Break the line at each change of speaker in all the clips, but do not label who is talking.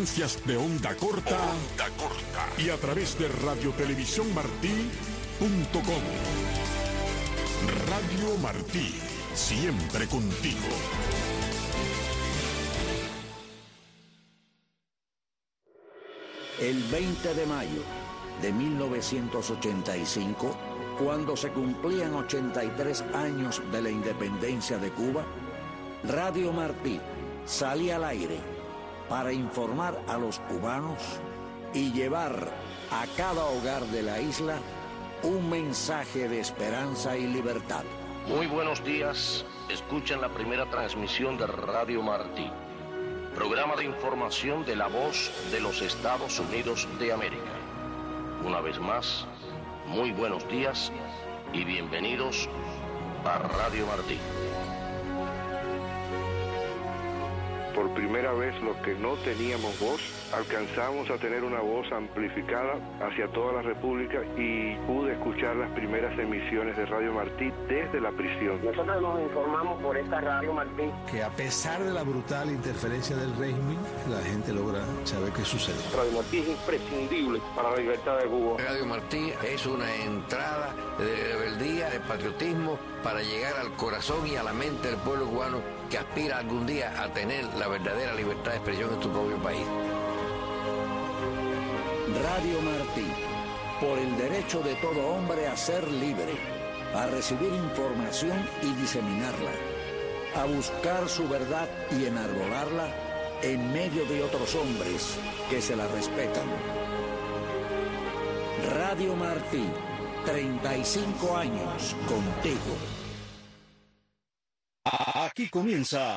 frecuencias de onda corta y a través de radiotelevisiónmartí.com. Radio Martí, siempre contigo.
El 20 de mayo de 1985, cuando se cumplían 83 años de la independencia de Cuba, Radio Martí salía al aire para informar a los cubanos y llevar a cada hogar de la isla un mensaje de esperanza y libertad.
Muy buenos días, escuchan la primera transmisión de Radio Martí, programa de información de la voz de los Estados Unidos de América. Una vez más, muy buenos días y bienvenidos a Radio Martí.
Por primera vez, los que no teníamos voz, alcanzamos a tener una voz amplificada hacia toda la República y pude escuchar las primeras emisiones de Radio Martí desde la prisión.
Nosotros nos informamos por esta Radio Martí.
Que a pesar de la brutal interferencia del régimen, la gente logra saber qué sucede.
Radio Martí es imprescindible para la libertad de Cuba.
Radio Martí es una entrada de rebeldía, de patriotismo, para llegar al corazón y a la mente del pueblo cubano que aspira algún día a tener la verdadera libertad de expresión en su propio país.
Radio Martí, por el derecho de todo hombre a ser libre, a recibir información y diseminarla, a buscar su verdad y enarbolarla en medio de otros hombres que se la respetan. Radio Martí, 35 años contigo.
Aquí comienza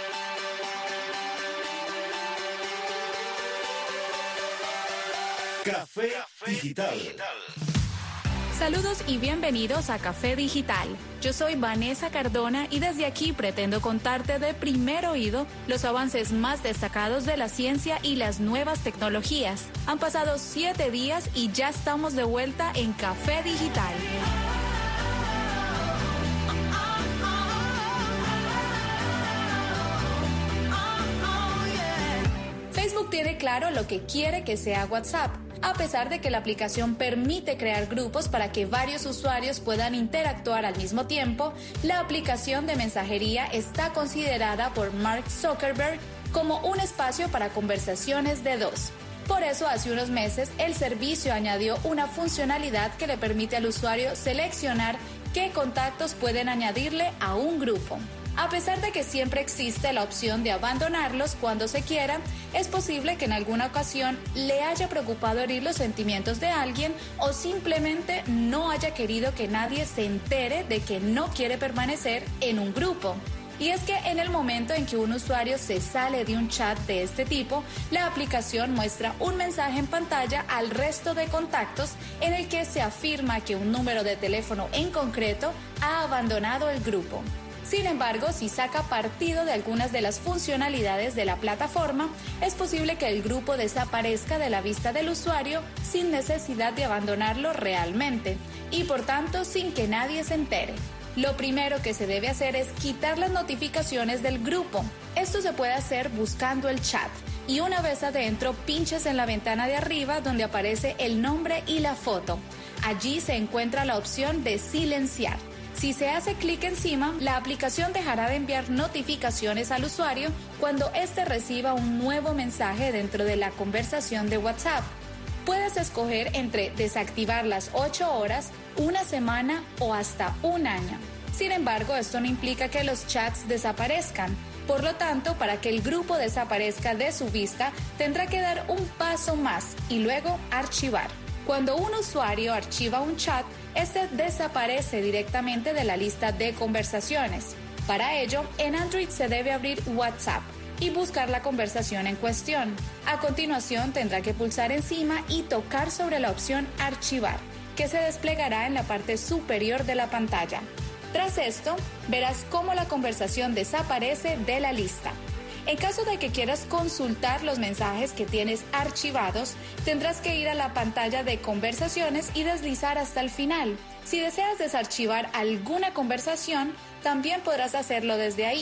Café Digital.
Saludos y bienvenidos a Café Digital. Yo soy Vanessa Cardona y desde aquí pretendo contarte de primer oído los avances más destacados de la ciencia y las nuevas tecnologías. Han pasado 7 días y ya estamos de vuelta en Café Digital. Facebook tiene claro lo que quiere que sea WhatsApp. A pesar de que la aplicación permite crear grupos para que varios usuarios puedan interactuar al mismo tiempo, la aplicación de mensajería está considerada por Mark Zuckerberg como un espacio para conversaciones de dos. Por eso, hace unos meses, el servicio añadió una funcionalidad que le permite al usuario seleccionar qué contactos pueden añadirle a un grupo. A pesar de que siempre existe la opción de abandonarlos cuando se quiera, es posible que en alguna ocasión le haya preocupado herir los sentimientos de alguien o simplemente no haya querido que nadie se entere de que no quiere permanecer en un grupo. Y es que en el momento en que un usuario se sale de un chat de este tipo, la aplicación muestra un mensaje en pantalla al resto de contactos en el que se afirma que un número de teléfono en concreto ha abandonado el grupo. Sin embargo, si saca partido de algunas de las funcionalidades de la plataforma, es posible que el grupo desaparezca de la vista del usuario sin necesidad de abandonarlo realmente y por tanto sin que nadie se entere. Lo primero que se debe hacer es quitar las notificaciones del grupo. Esto se puede hacer buscando el chat y una vez adentro pinches en la ventana de arriba donde aparece el nombre y la foto. Allí se encuentra la opción de silenciar. Si se hace clic encima, la aplicación dejará de enviar notificaciones al usuario cuando éste reciba un nuevo mensaje dentro de la conversación de WhatsApp. Puedes escoger entre desactivar las 8 horas, una semana o hasta un año. Sin embargo, esto no implica que los chats desaparezcan. Por lo tanto, para que el grupo desaparezca de su vista, tendrá que dar un paso más y luego archivar. Cuando un usuario archiva un chat, este desaparece directamente de la lista de conversaciones. Para ello, en Android se debe abrir WhatsApp y buscar la conversación en cuestión. A continuación, tendrá que pulsar encima y tocar sobre la opción Archivar, que se desplegará en la parte superior de la pantalla. Tras esto, verás cómo la conversación desaparece de la lista. En caso de que quieras consultar los mensajes que tienes archivados, tendrás que ir a la pantalla de conversaciones y deslizar hasta el final. Si deseas desarchivar alguna conversación, también podrás hacerlo desde ahí.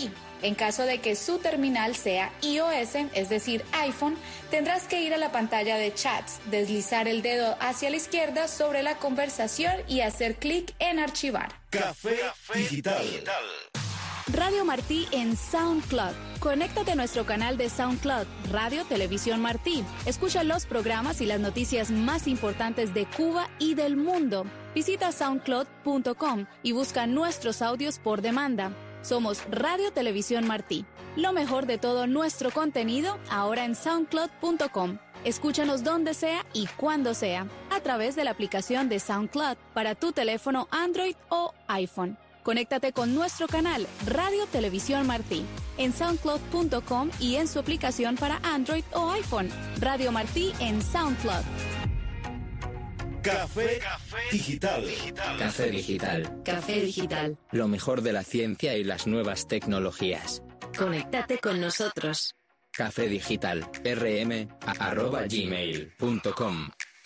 En caso de que su terminal sea iOS, es decir, iPhone, tendrás que ir a la pantalla de chats, deslizar el dedo hacia la izquierda sobre la conversación y hacer clic en archivar.
Café Digital.
Radio Martí en SoundCloud. Conéctate a nuestro canal de SoundCloud, Radio Televisión Martí. Escucha los programas y las noticias más importantes de Cuba y del mundo. Visita soundcloud.com y busca nuestros audios por demanda. Somos Radio Televisión Martí. Lo mejor de todo nuestro contenido ahora en soundcloud.com. Escúchanos donde sea y cuando sea, a través de la aplicación de SoundCloud para tu teléfono Android o iPhone. Conéctate con nuestro canal Radio Televisión Martí en soundcloud.com y en su aplicación para Android o iPhone. Radio Martí en SoundCloud.
Café Digital.
Café Digital.
Café Digital.
Lo mejor de la ciencia y las nuevas tecnologías.
Conéctate con nosotros.
Café Digital. rm@gmail.com.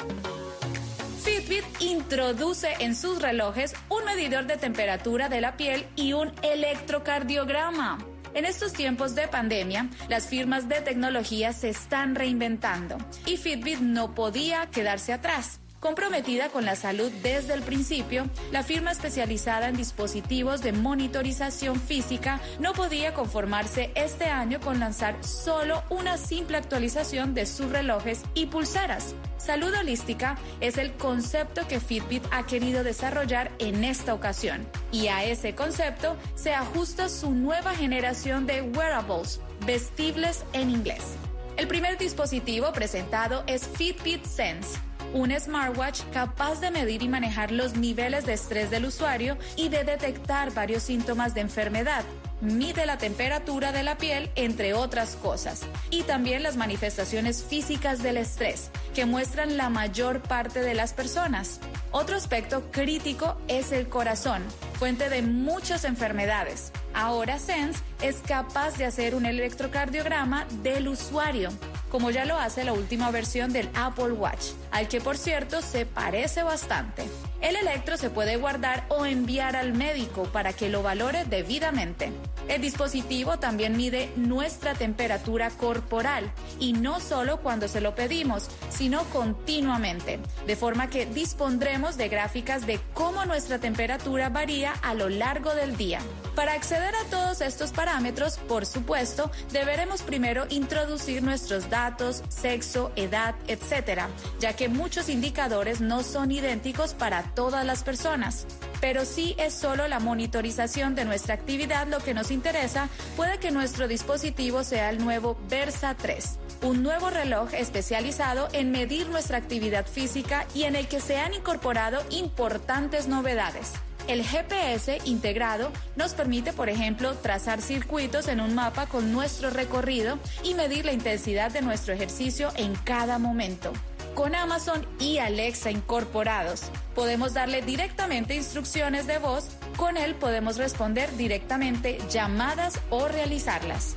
Fitbit introduce en sus relojes un medidor de temperatura de la piel y un electrocardiograma. En estos tiempos de pandemia, las firmas de tecnología se están reinventando y Fitbit no podía quedarse atrás. Comprometida con la salud desde el principio, la firma especializada en dispositivos de monitorización física no podía conformarse este año con lanzar solo una simple actualización de sus relojes y pulseras. Salud holística es el concepto que Fitbit ha querido desarrollar en esta ocasión, y a ese concepto se ajusta su nueva generación de wearables, vestibles en inglés. El primer dispositivo presentado es Fitbit Sense, un smartwatch capaz de medir y manejar los niveles de estrés del usuario y de detectar varios síntomas de enfermedad. Mide la temperatura de la piel, entre otras cosas, y también las manifestaciones físicas del estrés, que muestran la mayor parte de las personas. Otro aspecto crítico es el corazón, fuente de muchas enfermedades. Ahora Sense es capaz de hacer un electrocardiograma del usuario, como ya lo hace la última versión del Apple Watch, al que por cierto se parece bastante. El electro se puede guardar o enviar al médico para que lo valore debidamente. El dispositivo también mide nuestra temperatura corporal, y no solo cuando se lo pedimos, sino continuamente, de forma que dispondremos de gráficas de cómo nuestra temperatura varía a lo largo del día. Para acceder a todos estos parámetros, por supuesto, deberemos primero introducir nuestros datos, sexo, edad, etc., ya que muchos indicadores no son idénticos para todas las personas. Pero si es solo la monitorización de nuestra actividad lo que nos interesa, puede que nuestro dispositivo sea el nuevo Versa 3, un nuevo reloj especializado en medir nuestra actividad física y en el que se han incorporado importantes novedades. El GPS integrado nos permite, por ejemplo, trazar circuitos en un mapa con nuestro recorrido y medir la intensidad de nuestro ejercicio en cada momento. Con Amazon y Alexa incorporados, podemos darle directamente instrucciones de voz. Con él podemos responder directamente llamadas o realizarlas.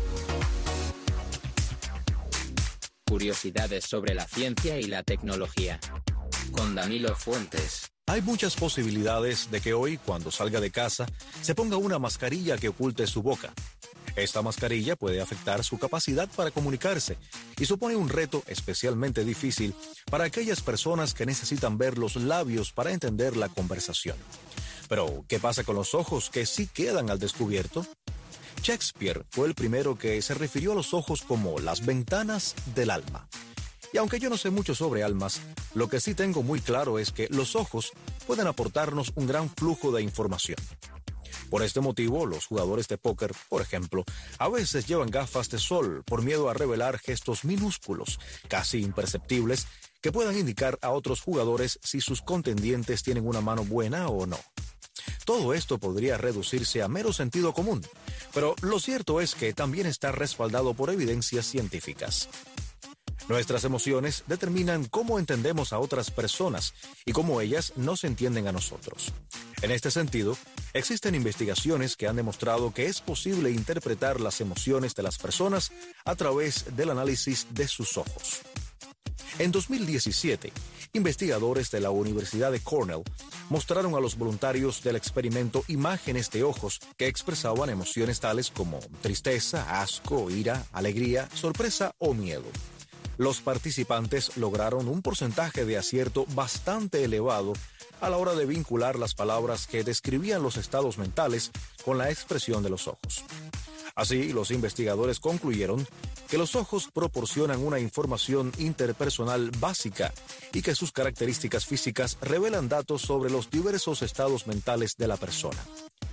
Curiosidades sobre la ciencia y la tecnología. Con Danilo Fuentes.
Hay muchas posibilidades de que hoy, cuando salga de casa, se ponga una mascarilla que oculte su boca. Esta mascarilla puede afectar su capacidad para comunicarse y supone un reto especialmente difícil para aquellas personas que necesitan ver los labios para entender la conversación. Pero, ¿qué pasa con los ojos que sí quedan al descubierto? Shakespeare fue el primero que se refirió a los ojos como las ventanas del alma. Y aunque yo no sé mucho sobre almas, lo que sí tengo muy claro es que los ojos pueden aportarnos un gran flujo de información. Por este motivo, los jugadores de póker, por ejemplo, a veces llevan gafas de sol por miedo a revelar gestos minúsculos, casi imperceptibles, que puedan indicar a otros jugadores si sus contendientes tienen una mano buena o no. Todo esto podría reducirse a mero sentido común, pero lo cierto es que también está respaldado por evidencias científicas. Nuestras emociones determinan cómo entendemos a otras personas y cómo ellas nos entienden a nosotros. En este sentido, existen investigaciones que han demostrado que es posible interpretar las emociones de las personas a través del análisis de sus ojos. En 2017, investigadores de la Universidad de Cornell mostraron a los voluntarios del experimento imágenes de ojos que expresaban emociones tales como tristeza, asco, ira, alegría, sorpresa o miedo. Los participantes lograron un porcentaje de acierto bastante elevado a la hora de vincular las palabras que describían los estados mentales con la expresión de los ojos. Así, los investigadores concluyeron que los ojos proporcionan una información interpersonal básica y que sus características físicas revelan datos sobre los diversos estados mentales de la persona.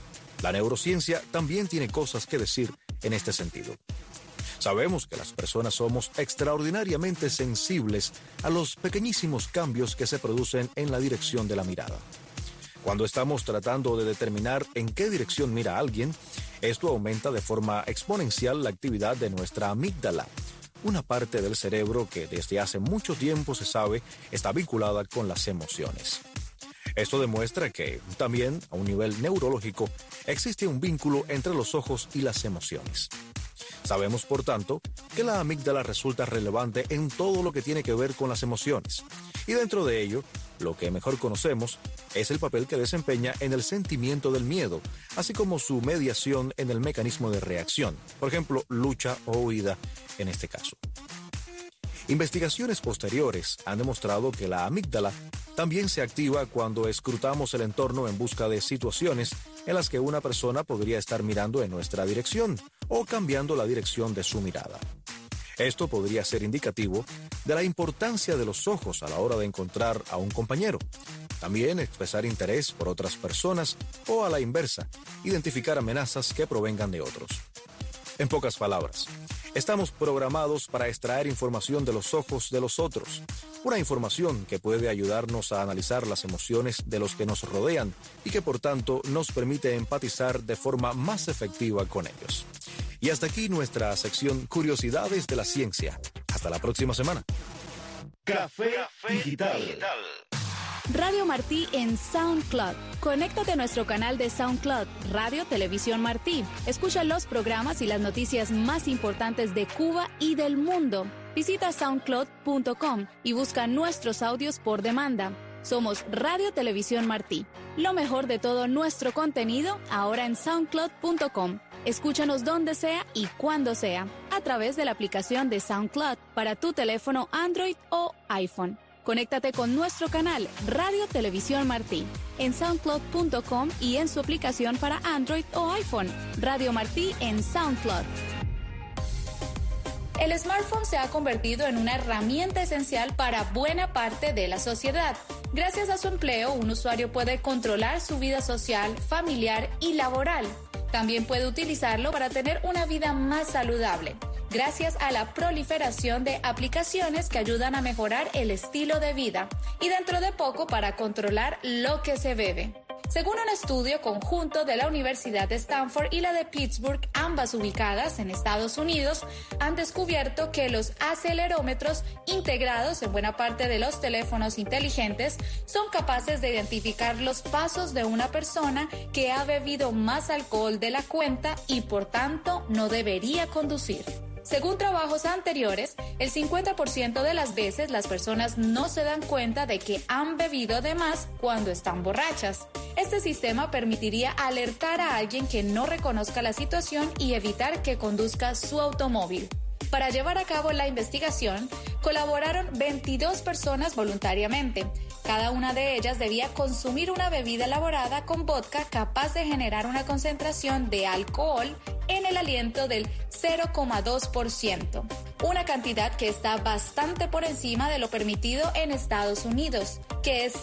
La neurociencia también tiene cosas que decir en este sentido. Sabemos que las personas somos extraordinariamente sensibles a los pequeñísimos cambios que se producen en la dirección de la mirada. Cuando estamos tratando de determinar en qué dirección mira alguien, esto aumenta de forma exponencial la actividad de nuestra amígdala, una parte del cerebro que desde hace mucho tiempo se sabe está vinculada con las emociones. Esto demuestra que, también a un nivel neurológico, existe un vínculo entre los ojos y las emociones. Sabemos, por tanto, que la amígdala resulta relevante en todo lo que tiene que ver con las emociones. Y dentro de ello, lo que mejor conocemos es el papel que desempeña en el sentimiento del miedo, así como su mediación en el mecanismo de reacción, por ejemplo, lucha o huida en este caso. Investigaciones posteriores han demostrado que la amígdala también se activa cuando escrutamos el entorno en busca de situaciones en las que una persona podría estar mirando en nuestra dirección o cambiando la dirección de su mirada. Esto podría ser indicativo de la importancia de los ojos a la hora de encontrar a un compañero. También expresar interés por otras personas o, a la inversa, identificar amenazas que provengan de otros. En pocas palabras, estamos programados para extraer información de los ojos de los otros, una información que puede ayudarnos a analizar las emociones de los que nos rodean y que por tanto nos permite empatizar de forma más efectiva con ellos. Y hasta aquí nuestra sección Curiosidades de la Ciencia. Hasta la próxima semana.
Café Digital.
Radio Martí en SoundCloud. Conéctate a nuestro canal de SoundCloud, Radio Televisión Martí. Escucha los programas y las noticias más importantes de Cuba y del mundo. Visita soundcloud.com y busca nuestros audios por demanda. Somos Radio Televisión Martí. Lo mejor de todo nuestro contenido ahora en soundcloud.com. Escúchanos donde sea y cuando sea, a través de la aplicación de SoundCloud para tu teléfono Android o iPhone. Conéctate con nuestro canal Radio Televisión Martí en soundcloud.com y en su aplicación para Android o iPhone. Radio Martí en SoundCloud. El smartphone se ha convertido en una herramienta esencial para buena parte de la sociedad. Gracias a su empleo, un usuario puede controlar su vida social, familiar y laboral. También puede utilizarlo para tener una vida más saludable, gracias a la proliferación de aplicaciones que ayudan a mejorar el estilo de vida y dentro de poco para controlar lo que se bebe. Según un estudio conjunto de la Universidad de Stanford y la de Pittsburgh, ambas ubicadas en Estados Unidos, han descubierto que los acelerómetros integrados en buena parte de los teléfonos inteligentes son capaces de identificar los pasos de una persona que ha bebido más alcohol de la cuenta y por tanto no debería conducir. Según trabajos anteriores, el 50% de las veces las personas no se dan cuenta de que han bebido de más cuando están borrachas. Este sistema permitiría alertar a alguien que no reconozca la situación y evitar que conduzca su automóvil. Para llevar a cabo la investigación, colaboraron 22 personas voluntariamente. Cada una de ellas debía consumir una bebida elaborada con vodka capaz de generar una concentración de alcohol en el aliento del 0,2%, una cantidad que está bastante por encima de lo permitido en Estados Unidos, que es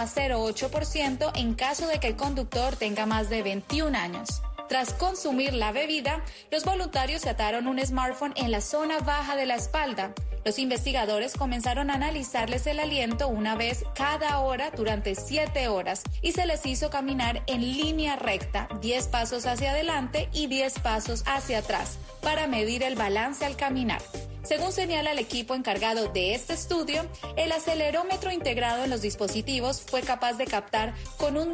0,08% en caso de que el conductor tenga más de 21 años. Tras consumir la bebida, los voluntarios se ataron un smartphone en la zona baja de la espalda. Los investigadores comenzaron a analizarles el aliento una vez cada hora durante 7 horas y se les hizo caminar en línea recta, 10 pasos hacia adelante y 10 pasos hacia atrás, para medir el balance al caminar. Según señala el equipo encargado de este estudio, el acelerómetro integrado en los dispositivos fue capaz de captar con un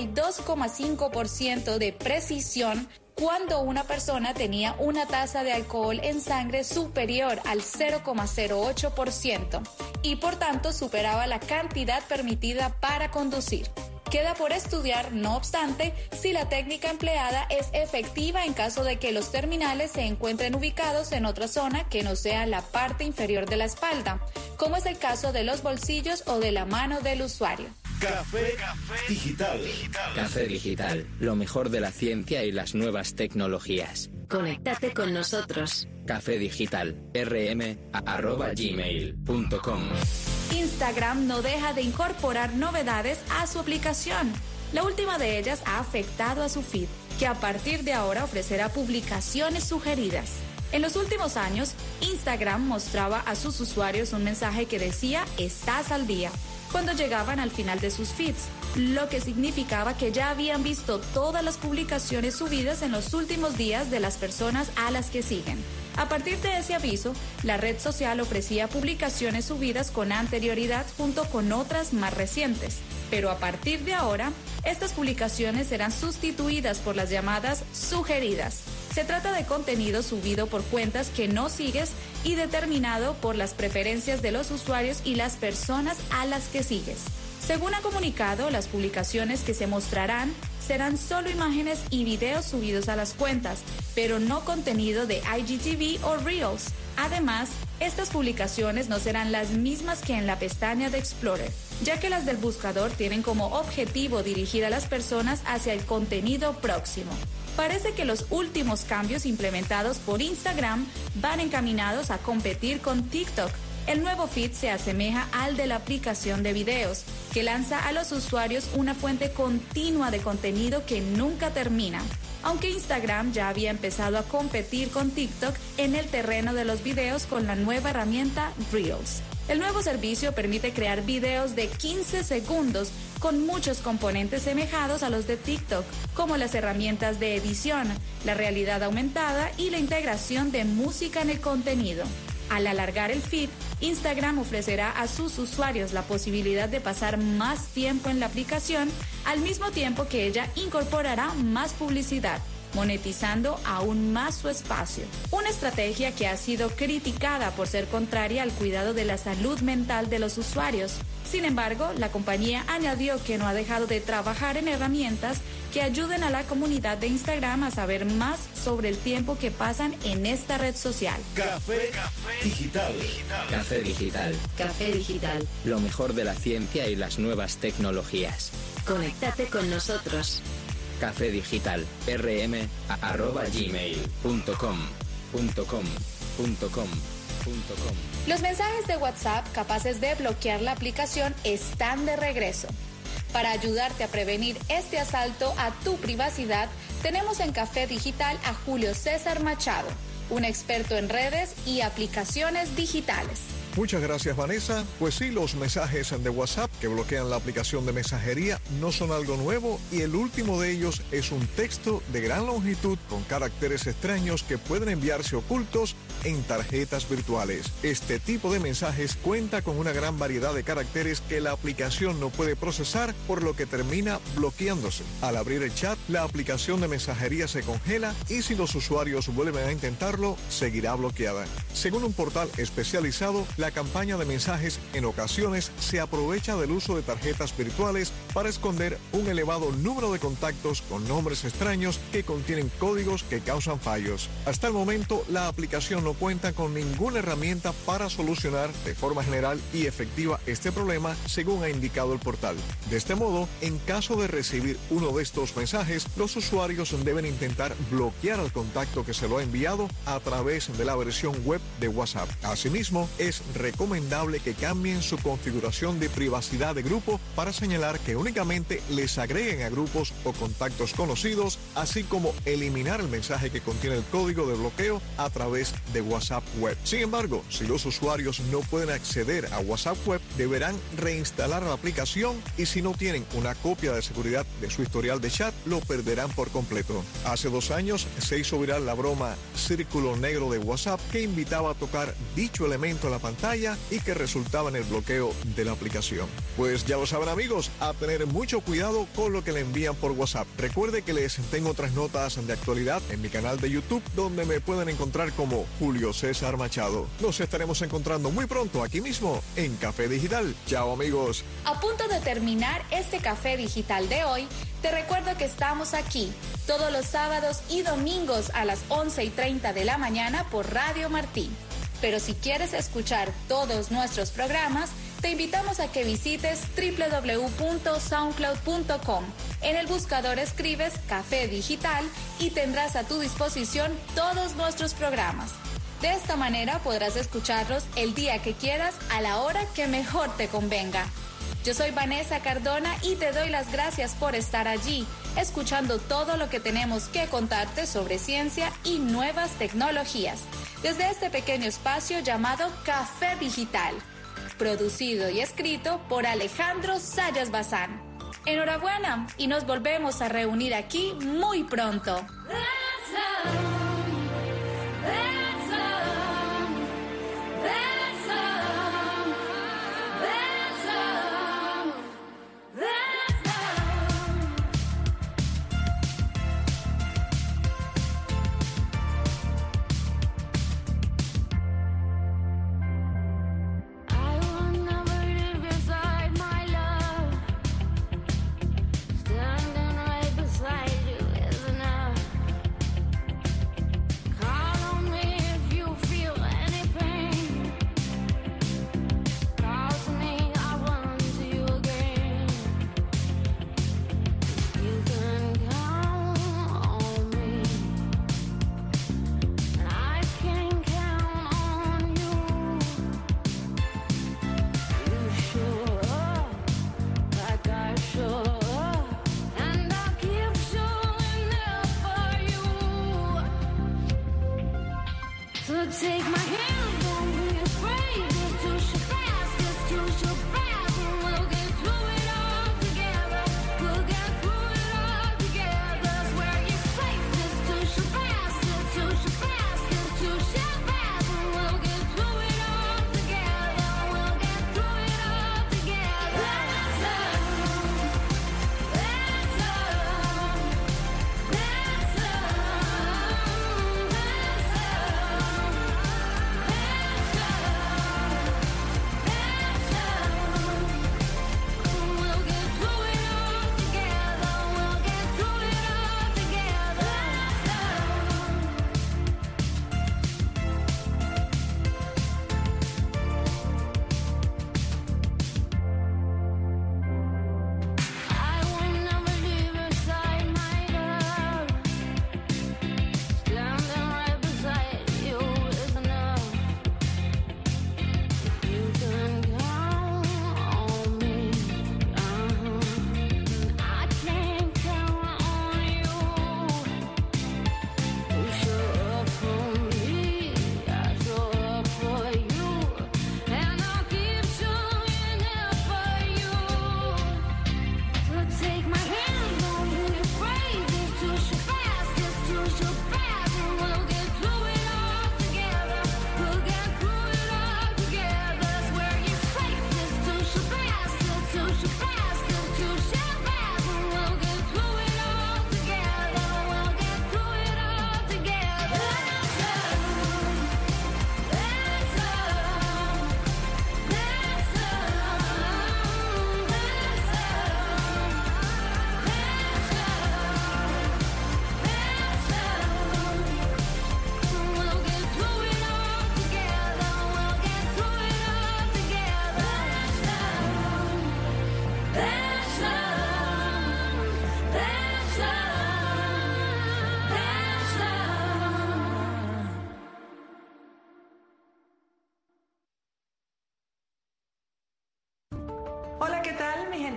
92,5% de precisión cuando una persona tenía una tasa de alcohol en sangre superior al 0,08% y por tanto superaba la cantidad permitida para conducir. Queda por estudiar, no obstante, si la técnica empleada es efectiva en caso de que los terminales se encuentren ubicados en otra zona que no sea la parte inferior de la espalda, como es el caso de los bolsillos o de la mano del usuario.
Café Digital.
Café Digital, lo mejor de la ciencia y las nuevas tecnologías.
Conéctate con nosotros.
Café Digital, rm@gmail.com.
Instagram no deja de incorporar novedades a su aplicación. La última de ellas ha afectado a su feed, que a partir de ahora ofrecerá publicaciones sugeridas. En los últimos años, Instagram mostraba a sus usuarios un mensaje que decía "estás al día" cuando llegaban al final de sus feeds, lo que significaba que ya habían visto todas las publicaciones subidas en los últimos días de las personas a las que siguen. A partir de ese aviso, la red social ofrecía publicaciones subidas con anterioridad junto con otras más recientes. Pero a partir de ahora, estas publicaciones serán sustituidas por las llamadas sugeridas. Se trata de contenido subido por cuentas que no sigues y determinado por las preferencias de los usuarios y las personas a las que sigues. Según ha comunicado, las publicaciones que se mostrarán serán solo imágenes y videos subidos a las cuentas, pero no contenido de IGTV o Reels. Además, estas publicaciones no serán las mismas que en la pestaña de Explorer, ya que las del buscador tienen como objetivo dirigir a las personas hacia el contenido próximo. Parece que los últimos cambios implementados por Instagram van encaminados a competir con TikTok. El nuevo feed se asemeja al de la aplicación de videos, que lanza a los usuarios una fuente continua de contenido que nunca termina. Aunque Instagram ya había empezado a competir con TikTok en el terreno de los videos con la nueva herramienta Reels. El nuevo servicio permite crear videos de 15 segundos con muchos componentes semejados a los de TikTok, como las herramientas de edición, la realidad aumentada y la integración de música en el contenido. Al alargar el feed, Instagram ofrecerá a sus usuarios la posibilidad de pasar más tiempo en la aplicación, al mismo tiempo que ella incorporará más publicidad, monetizando aún más su espacio. Una estrategia que ha sido criticada por ser contraria al cuidado de la salud mental de los usuarios. Sin embargo, la compañía añadió que no ha dejado de trabajar en herramientas que ayuden a la comunidad de Instagram a saber más sobre el tiempo que pasan en esta red social.
Café Digital.
Café Digital.
Café Digital.
Lo mejor de la ciencia y las nuevas tecnologías.
Conéctate con nosotros.
Café Digital, rm@gmail.com.
Los mensajes de WhatsApp capaces de bloquear la aplicación están de regreso. Para ayudarte a prevenir este asalto a tu privacidad, tenemos en Café Digital a Julio César Machado, un experto en redes y aplicaciones digitales.
Muchas gracias, Vanessa. Pues sí, los mensajes de WhatsApp que bloquean la aplicación de mensajería no son algo nuevo y el último de ellos es un texto de gran longitud con caracteres extraños que pueden enviarse ocultos en tarjetas virtuales. Este tipo de mensajes cuenta con una gran variedad de caracteres que la aplicación no puede procesar, por lo que termina bloqueándose. Al abrir el chat, la aplicación de mensajería se congela y si los usuarios vuelven a intentarlo, seguirá bloqueada. Según un portal especializado, la campaña de mensajes en ocasiones se aprovecha del uso de tarjetas virtuales para esconder un elevado número de contactos con nombres extraños que contienen códigos que causan fallos. Hasta el momento, la aplicación no cuenta con ninguna herramienta para solucionar de forma general y efectiva este problema, según ha indicado el portal. De este modo, en caso de recibir uno de estos mensajes, los usuarios deben intentar bloquear al contacto que se lo ha enviado a través de la versión web de WhatsApp. Asimismo, es recomendable que cambien su configuración de privacidad de grupo para señalar que únicamente les agreguen a grupos o contactos conocidos, así como eliminar el mensaje que contiene el código de bloqueo a través de WhatsApp Web. Sin embargo, si los usuarios no pueden acceder a WhatsApp Web, deberán reinstalar la aplicación y si no tienen una copia de seguridad de su historial de chat, lo perderán por completo. Hace 2 años se hizo viral la broma Círculo Negro de WhatsApp que invitaba a tocar dicho elemento en la pantalla pantalla y que resultaba en el bloqueo de la aplicación. Pues ya lo saben, amigos, a tener mucho cuidado con lo que le envían por WhatsApp. Recuerde que les tengo otras notas de actualidad en mi canal de YouTube, donde me pueden encontrar como Julio César Machado. Nos estaremos encontrando muy pronto aquí mismo en Café Digital. Chao, amigos.
A punto de terminar este Café Digital de hoy, te recuerdo que estamos aquí todos los sábados y domingos a las 11:30 de la mañana por Radio Martí. Pero si quieres escuchar todos nuestros programas, te invitamos a que visites www.soundcloud.com. En el buscador escribes Café Digital y tendrás a tu disposición todos nuestros programas. De esta manera podrás escucharlos el día que quieras, a la hora que mejor te convenga. Yo soy Vanessa Cardona y te doy las gracias por estar allí, escuchando todo lo que tenemos que contarte sobre ciencia y nuevas tecnologías, desde este pequeño espacio llamado Café Digital, producido y escrito por Alejandro Sayas Bazán. Enhorabuena y nos volvemos a reunir aquí muy pronto.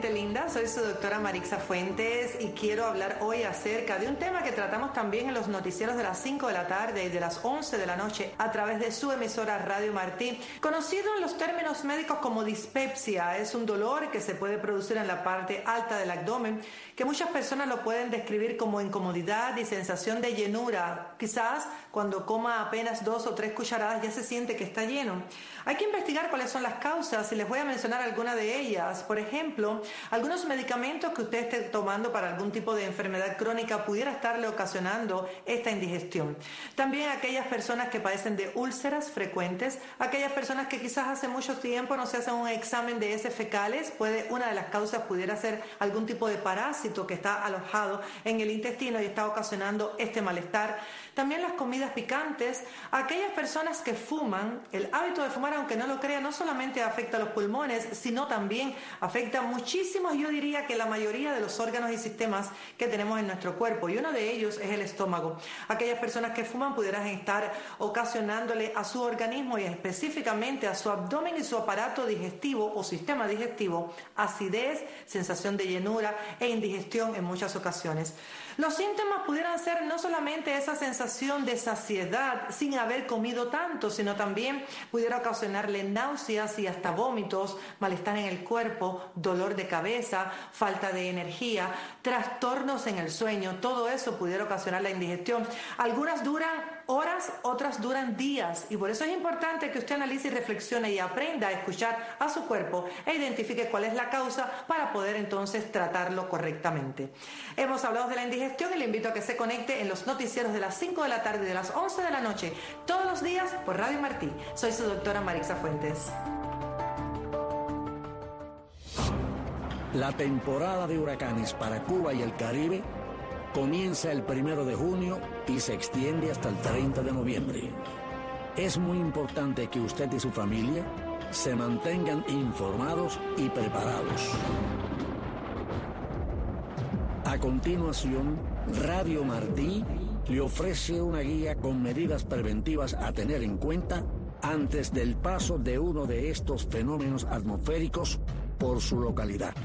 gente linda, soy su doctora Marixa Fuentes y quiero hablar hoy acerca de un tema que tratamos también en los noticieros de las 5 de la tarde y de las 11 de la noche a través de su emisora Radio Martí, conocido en los términos médicos como dispepsia. Es un dolor que se puede producir en la parte alta del abdomen, que muchas personas lo pueden describir como incomodidad y sensación de llenura. Quizás cuando coma apenas 2 o 3 cucharadas ya se siente que está lleno. Hay que investigar cuáles son las causas y les voy a mencionar algunas de ellas. Por ejemplo, algunos medicamentos que usted esté tomando para algún tipo de enfermedad crónica pudiera estarle ocasionando esta indigestión. También aquellas personas que padecen de úlceras frecuentes, aquellas personas que quizás hace mucho tiempo no se hacen un examen de heces fecales, una de las causas pudiera ser algún tipo de parásito que está alojado en el intestino y está ocasionando este malestar. También las comidas picantes, aquellas personas que fuman, el hábito de fumar, aunque no lo crea, no solamente afecta a los pulmones, sino también afecta muchísimos, yo diría que la mayoría de los órganos y sistemas que tenemos en nuestro cuerpo, y uno de ellos es el estómago. Aquellas personas que fuman pudieran estar ocasionándole a su organismo y específicamente a su abdomen y su aparato digestivo o sistema digestivo acidez, sensación de llenura e indigestión en muchas ocasiones. Los síntomas pudieran ser no solamente esa sensación de saciedad sin haber comido tanto, sino también pudiera ocasionarle náuseas y hasta vómitos, malestar en el cuerpo, dolor de cabeza, falta de energía, trastornos en el sueño. Todo eso pudiera ocasionar la indigestión. Algunas duran horas, otras duran días, y por eso es importante que usted analice y reflexione y aprenda a escuchar a su cuerpo e identifique cuál es la causa para poder entonces tratarlo correctamente. Hemos hablado de la indigestión y le invito a que se conecte en los noticieros de las 5 de la tarde y de las 11 de la noche, todos los días por Radio Martí. Soy su doctora Marixa Fuentes.
La temporada de huracanes para Cuba y el Caribe comienza el 1 de junio y se extiende hasta el 30 de noviembre. Es muy importante que usted y su familia se mantengan informados y preparados. A continuación, Radio Martí le ofrece una guía con medidas preventivas a tener en cuenta antes del paso de uno de estos fenómenos atmosféricos por su localidad.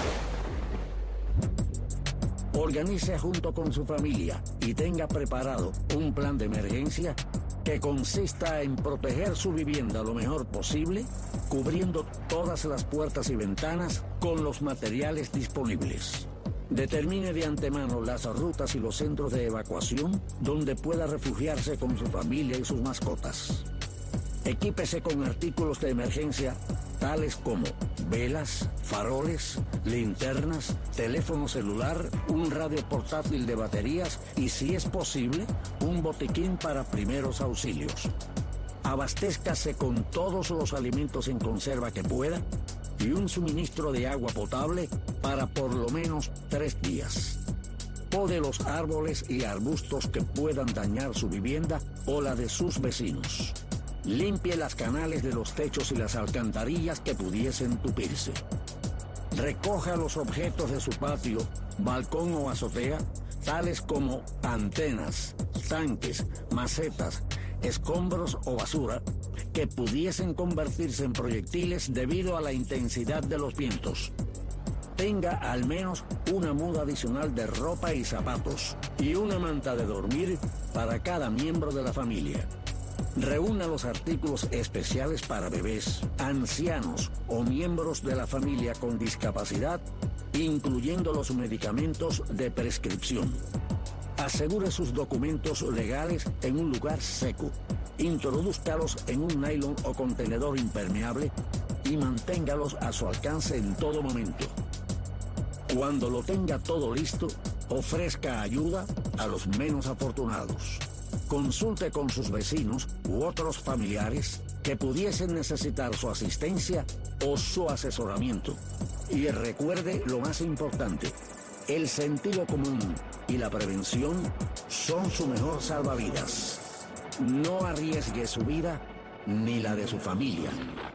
Organice junto con su familia y tenga preparado un plan de emergencia que consista en proteger su vivienda lo mejor posible, cubriendo todas las puertas y ventanas con los materiales disponibles. Determine de antemano las rutas y los centros de evacuación donde pueda refugiarse con su familia y sus mascotas. Equípese con artículos de emergencia tales como velas, faroles, linternas, teléfono celular, un radio portátil de baterías y, si es posible, un botiquín para primeros auxilios. Abastézcase con todos los alimentos en conserva que pueda y un suministro de agua potable para por lo menos 3 días. Pode los árboles y arbustos que puedan dañar su vivienda o la de sus vecinos. Limpie las canales de los techos y las alcantarillas que pudiesen tupirse. Recoja los objetos de su patio, balcón o azotea, tales como antenas, tanques, macetas, escombros o basura, que pudiesen convertirse en proyectiles debido a la intensidad de los vientos. Tenga al menos una muda adicional de ropa y zapatos y una manta de dormir para cada miembro de la familia. Reúna los artículos especiales para bebés, ancianos o miembros de la familia con discapacidad, incluyendo los medicamentos de prescripción. Asegure sus documentos legales en un lugar seco. Introdúzcalos en un nylon o contenedor impermeable y manténgalos a su alcance en todo momento. Cuando lo tenga todo listo, ofrezca ayuda a los menos afortunados. Consulte con sus vecinos u otros familiares que pudiesen necesitar su asistencia o su asesoramiento. Y recuerde lo más importante: el sentido común y la prevención son su mejor salvavidas. No arriesgue su vida ni la de su familia.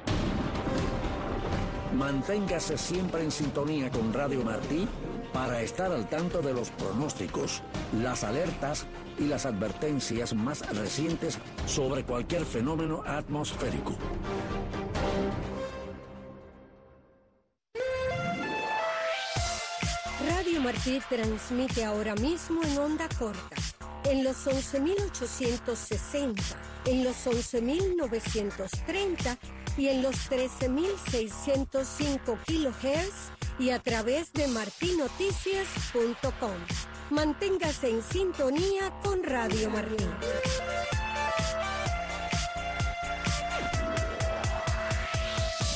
Manténgase siempre en sintonía con Radio Martí para estar al tanto de los pronósticos, las alertas y las advertencias más recientes sobre cualquier fenómeno atmosférico.
Martí transmite ahora mismo en onda corta, en los 11.860, en los 11.930 y en los 13.605 kHz y a través de martinoticias.com. Manténgase en sintonía con Radio Martí.